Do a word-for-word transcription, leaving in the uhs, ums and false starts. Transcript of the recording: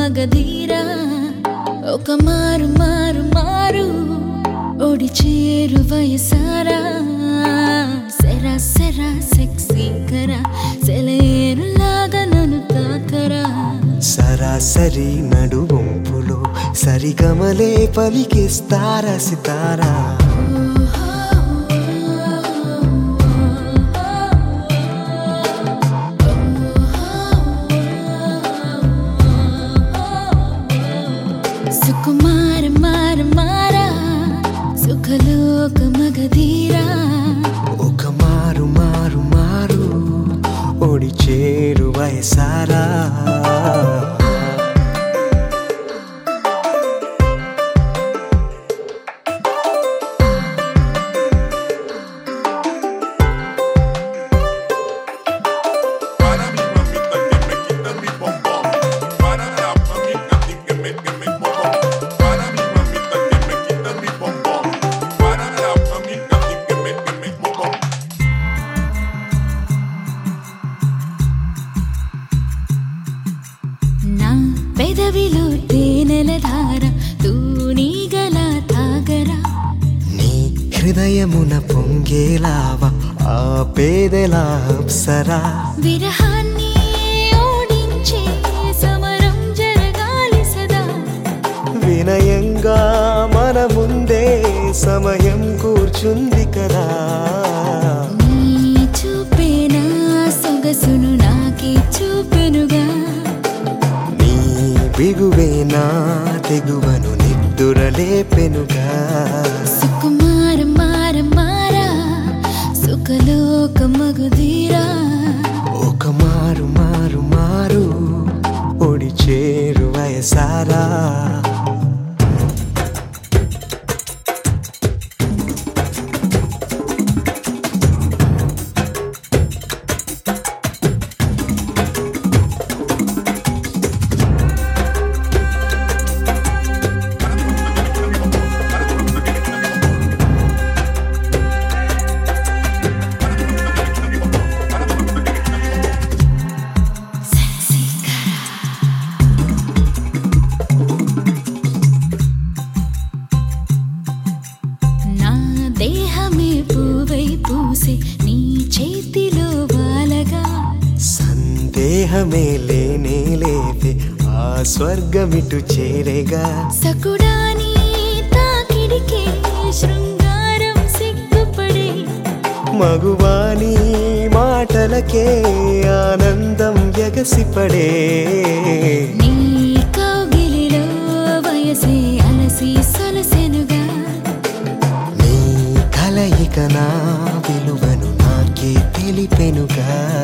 మగధీరా ఒక మారు మారు మారు ఓడి చేరు వయసారా సెరా సెరా సెక్సీ కరా సెలయేరులాగా నన్ను తాకరా సరాసరి నడువంపులో సరిగమలే పలికిస్తారా సితారా సుకుమార మార మారా సుఖలోక మగధీరా ఒక మారు మారు మారు ఓడి చేరు వయసారా పెదవిలో తేనెల ధార తూనీగల తాగరా నీ హృదయమున పొంగేలావ ఆ పేదెలా అప్సరా విరహాన్ని ఓడించే సమరం జరగాలి సదా వినయంగా మన ముందే సమయం కూర్చుంది కదా నీ చూపేనా సొగసును నాకే చూపెనుగా బిగువేనా తెగువను నిద్దురలేపెనుగా సుకుమార మార మారా సుఖలోక మగధీరా ఒక మారు మారు మారు ఒడి చేరు వయసారా దేహమే పూవై పూసే నీ చేతిలో వాలగా సందేహమే లేనే లేవే ఆ స్వర్గమిటు చేరేగా సకుడాని తాకిడికే శృంగారం సిగ్గుపడే మగువాని మాటలకే ఆనందం ఎగసిపడే నీ కౌగిలిలో వయసే అలసి సొలసెనుగా కలయిక నా విలువను నాకే తెలిపెనుగా